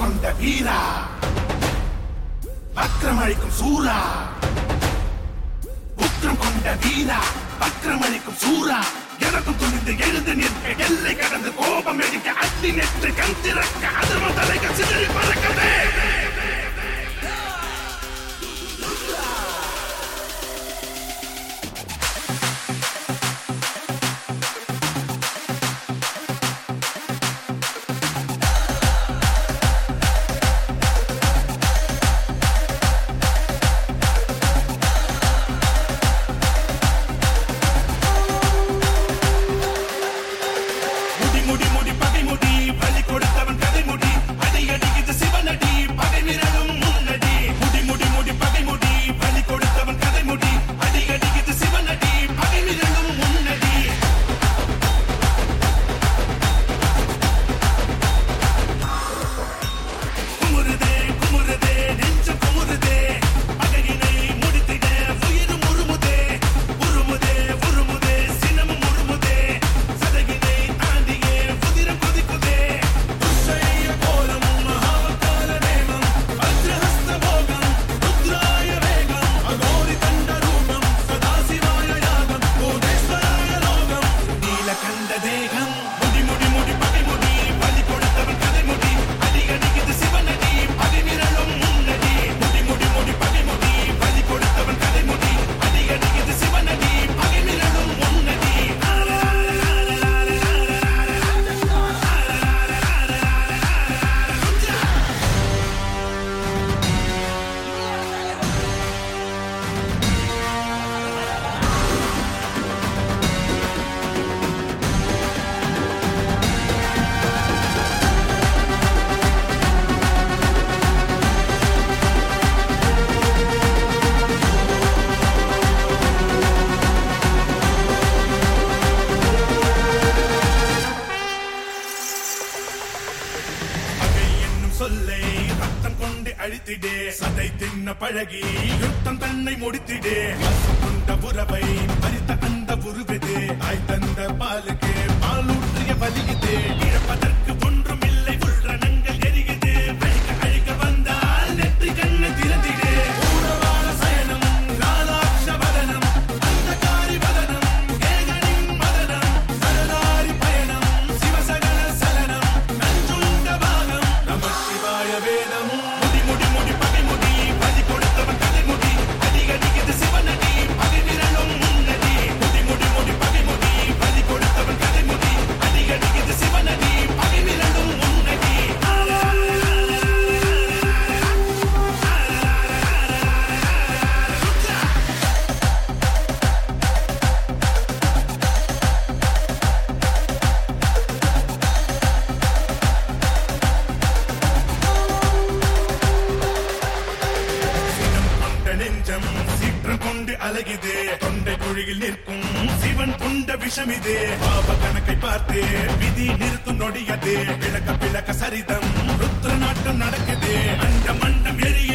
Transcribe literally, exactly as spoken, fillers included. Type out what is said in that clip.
கொண்ட வீரா வக்ரமளிக்கும் சூரா உக்ரம் கொண்ட வீரா வக்ரமளிக்கும் சூரா எனக்கும் துணிந்து எழுந்து நிற்க எல்லை கடந்து கோபம் எடுக்க அத்தி நெற்று கண் திறக்க அதர்ம தலைகள் சிதறி பறக்கவே அழித்திடே சதை தின்ன பழகி யுத்தம் தன்னை முடித்திடே கொண்ட உறவை பறித்த அந்த உருவதே ஆய் தந்த பாலுக்கு பாலூற்றிய பலியுதே இழப்பதற்கு ஒன்றும் இல்லை உள்ரணங்கள் எரியுது வழிக்க அழிக்க வந்தால் நெற்றி கண்ணை திறந்திடே ஊரவார சயனம் காலாட்ச வதனம் அந்த காரி வதனம் கேகனின் மதனம் சரதாரி பயணம் சிவசகல சலனம் நஞ்சுண்ட பாகம் நம சிவாய வேதம் அழகிதே தொண்டை குழியில் நிற்கும் சிவன் கொண்ட விஷமிதே பாப கணக்கை பார்த்தே விதி நிறுத்தும் நொடியதே விளக்க விளக்க சரிதம் ருத்ர நாட்டம் நடக்குதே அண்ட மண்டம் எரிய